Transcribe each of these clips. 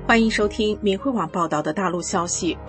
欢迎收听明慧网报道的大陆消息。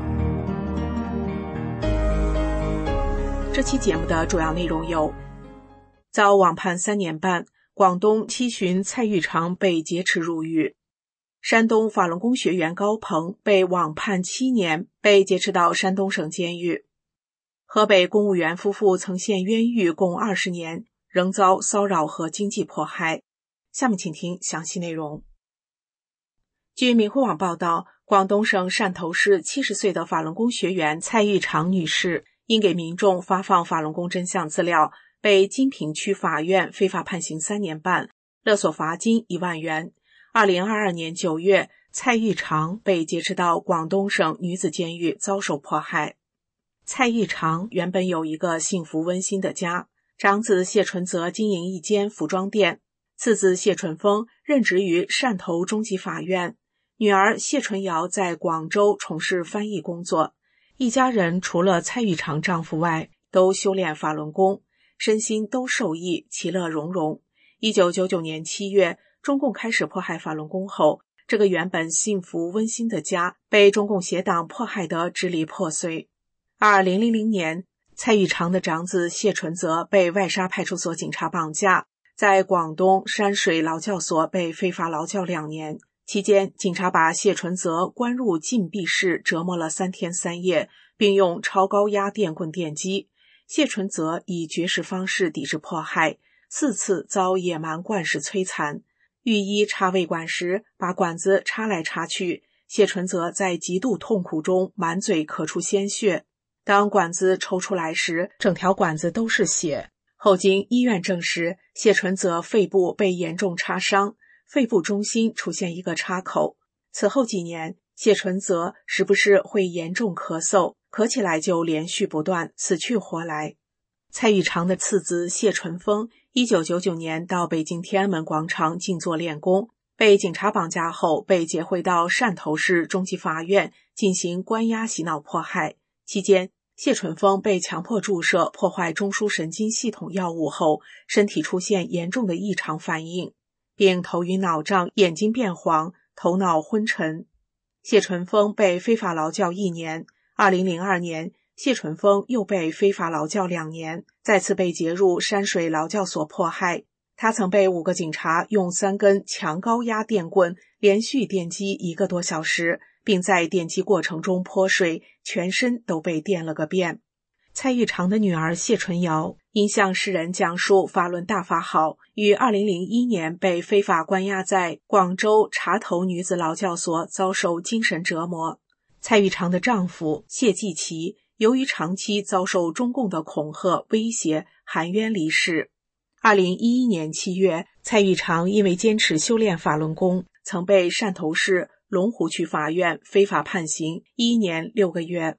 这期节目的主要内容有：遭网判3年半，广东七旬蔡玉长被劫持入狱；山东法轮功学员高鹏被网判7年，被劫持到山东省监狱；河北公务员夫妇曾陷冤狱共20年，仍遭骚扰和经济迫害。下面请听详细内容。据明慧网报道，广东省汕头市70岁的法轮功学员蔡玉长女士因给民众发放法轮功真相资料，被金平区法院非法判刑3年半，勒索罚金1万元。2022年9月，蔡玉长被劫持到广东省女子监狱遭受迫害。蔡玉长原本有一个幸福温馨的家，长子谢纯泽经营一间服装店，次子谢纯峰任职于汕头中级法院，女儿谢纯瑶在广州从事翻译工作。一家人除了蔡玉长丈夫外，都修炼法轮功，身心都受益，其乐融融。1999年7月，中共开始迫害法轮功后，这个原本幸福温馨的家被中共邪党迫害得支离破碎。2000年，蔡玉长的长子谢纯泽被外沙派出所警察绑架，在广东山水劳教所被非法劳教2年。期间，警察把谢纯泽关入禁闭室折磨了3天3夜，并用超高压电棍电击。谢纯泽以绝食方式抵制迫害，4次遭野蛮灌食摧残。御医插胃管时，把管子插来插去，谢纯泽在极度痛苦中满嘴咳出鲜血。当管子抽出来时，整条管子都是血。后经医院证实，谢纯泽肺部被严重插伤，肺部中心出现一个插口。此后几年，谢纯泽时不时会严重咳嗽，咳起来就连续不断，死去活来。蔡玉长的次子谢纯峰1999年到北京天安门广场静坐练功，被警察绑架后被劫回到汕头市中级法院进行关押洗脑迫害。期间，谢纯峰被强迫注射破坏中枢神经系统药物后，身体出现严重的异常反应，并头晕脑胀，眼睛变黄，头脑昏沉。谢纯峰被非法劳教1年。2002年，谢纯峰又被非法劳教2年，再次被劫入山水劳教所迫害。他曾被5个警察用3根强高压电棍连续电击1个多小时，并在电击过程中泼水，全身都被电了个遍。蔡玉长的女儿谢纯瑶因向世人讲述法轮大法好，于2001年被非法关押在广州茶头女子劳教所，遭受精神折磨。蔡玉长的丈夫谢继奇由于长期遭受中共的恐吓威胁，含冤离世。2011年7月，蔡玉长因为坚持修炼法轮功，曾被汕头市龙湖区法院非法判刑1年6个月。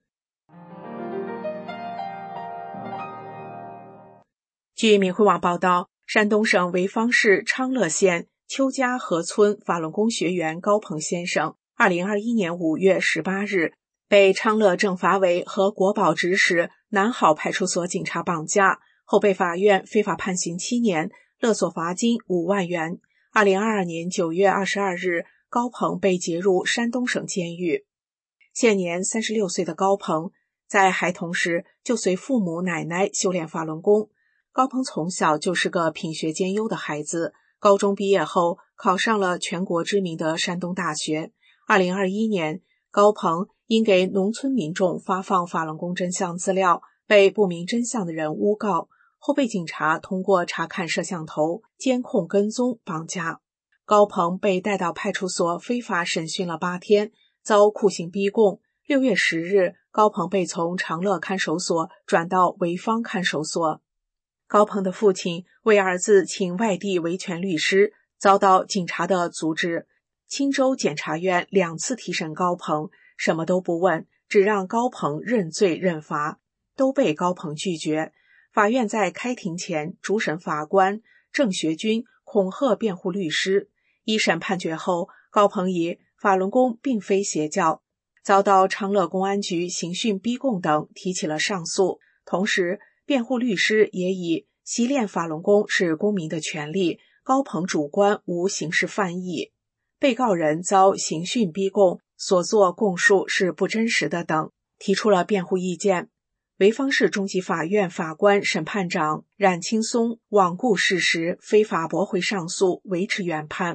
据明慧网报道，山东省潍坊市昌乐县邱家河村法轮功学员高鹏先生2021年5月18日被昌乐政法委和国保指使南好派出所警察绑架，后被法院非法判刑7年，勒索罚金5万元。2022年9月22日，高鹏被劫入山东省监狱。现年36岁的高鹏，在孩童时就随父母奶奶修炼法轮功。高鹏从小就是个品学兼优的孩子，高中毕业后考上了全国知名的山东大学。2021年，高鹏因给农村民众发放法轮功真相资料，被不明真相的人诬告，后被警察通过查看摄像头、监控跟踪绑架。高鹏被带到派出所非法审讯了8天，遭酷刑逼供。6月10日，高鹏被从长乐看守所转到潍坊看守所。高鹏的父亲为儿子请外地维权律师，遭到警察的阻止。钦州检察院2次提审高鹏，什么都不问，只让高鹏认罪认罚，都被高鹏拒绝。法院在开庭前，主审法官郑学军恐吓辩护律师。一审判决后，高鹏以法轮功并非邪教，遭到昌乐公安局刑讯逼供等提起了上诉。同时，辩护律师也以习练法轮功是公民的权利，高鹏主观无刑事犯意。 被告人遭刑讯逼供，所作供述是不真实的等，提出了辩护意见。潍坊市中级法院法官审判长冉青松罔顾事实，非法驳回上诉，维持原判。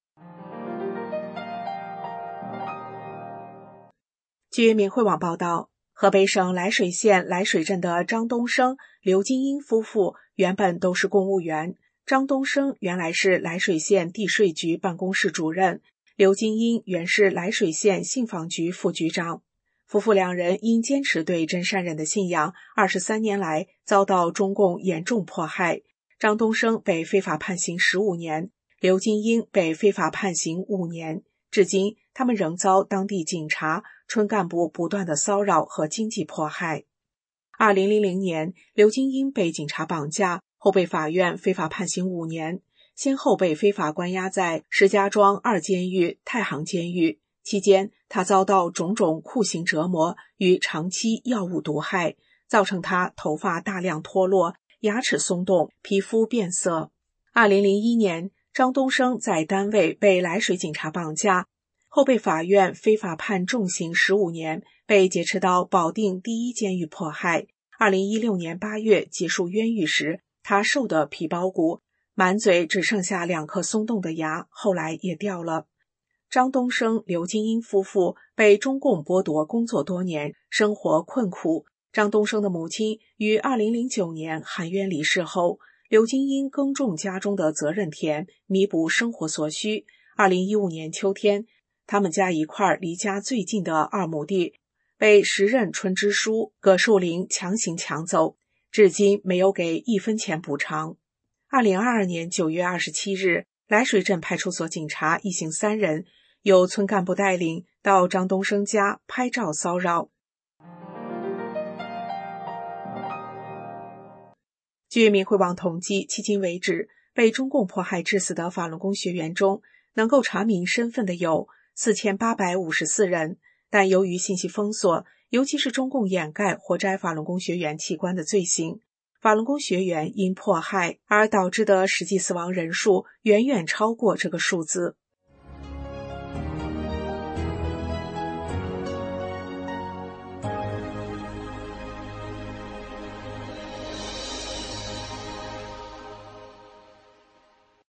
据明慧网报道，河北省涞水县涞水镇的张东升、刘金英夫妇原本都是公务员。张东升原来是涞水县地税局办公室主任，刘金英原是涞水县信访局副局长。夫妇两人因坚持对真善忍的信仰，23年来遭到中共严重迫害。张东升被非法判刑15年，刘金英被非法判刑5年。至今，他们仍遭当地警察、村干部不断的骚扰和经济迫害。2000年，刘金英被警察绑架，后被法院非法判刑5年，先后被非法关押在石家庄2监狱、太行监狱。期间，他遭到种种酷刑折磨与长期药物毒害，造成他头发大量脱落、牙齿松动、皮肤变色。2001年，张东升在单位被涞水警察绑架，后被法院非法判重刑15年，被劫持到保定第1监狱迫害。2016年8月结束冤狱时，他瘦得皮包骨，满嘴只剩下2颗松动的牙，后来也掉了。张东升、刘金英夫妇被中共剥夺工作多年，生活困苦。张东升的母亲于2009年含冤离世后，刘金英耕种家中的责任田，弥补生活所需。2015年秋天，他们家一块离家最近的2亩地被时任村支书葛树林强行抢走，至今没有给1分钱补偿。2022年9月27日，涞水镇派出所警察一行3人，由村干部带领到张东升家拍照骚扰。据明慧网统计，迄今为止，被中共迫害致死的法轮功学员中，能够查明身份的有4854人，但由于信息封锁，尤其是中共掩盖活摘法轮功学员器官的罪行，法轮功学员因迫害而导致的实际死亡人数远远超过这个数字。